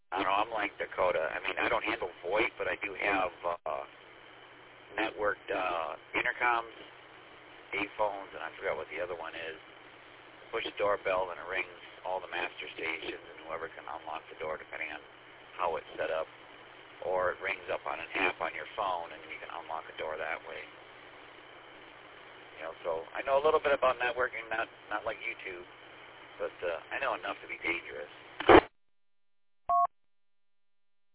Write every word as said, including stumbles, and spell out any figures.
I don't know, I'm like Dakota. I mean, I don't handle VoIP, but I do have uh, networked uh, intercoms, A phones, and I forgot what the other one is. Push the doorbell and it rings all the master stations and whoever can unlock the door depending on how it's set up. Or it rings up on an app on your phone and you can unlock a door that way. You know, so I know a little bit about networking, not not like you two, but uh, I know enough to be dangerous.